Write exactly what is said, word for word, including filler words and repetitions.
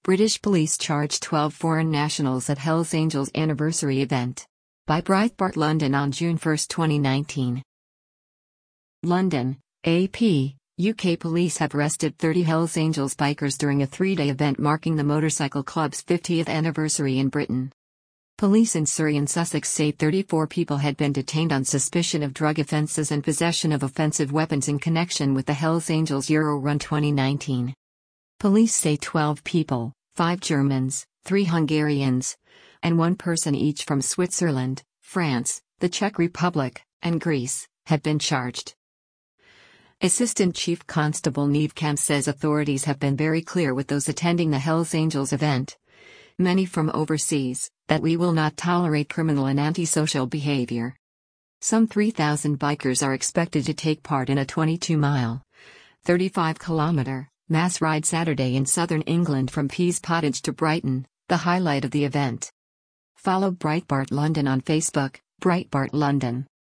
British police charged twelve foreign nationals at Hells Angels anniversary event. By Breitbart London on June first, twenty nineteen. London, A P, U K police have arrested thirty Hells Angels bikers during a three-day event marking the motorcycle club's fiftieth anniversary in Britain. Police in Surrey and Sussex say thirty-four people had been detained on suspicion of drug offences and possession of offensive weapons in connection with the Hells Angels Euro Run twenty nineteen. Police say twelve people, five Germans, three Hungarians, and one person each from Switzerland, France, the Czech Republic, and Greece, have been charged. Assistant Chief Constable Neve Camp says authorities have been very clear with those attending the Hells Angels event, many from overseas, that we will not tolerate criminal and antisocial behavior. Some three thousand bikers are expected to take part in a twenty-two mile, thirty-five kilometer, mass ride Saturday in southern England from Pease Pottage to Brighton, the highlight of the event. Follow Breitbart London on Facebook, Breitbart London.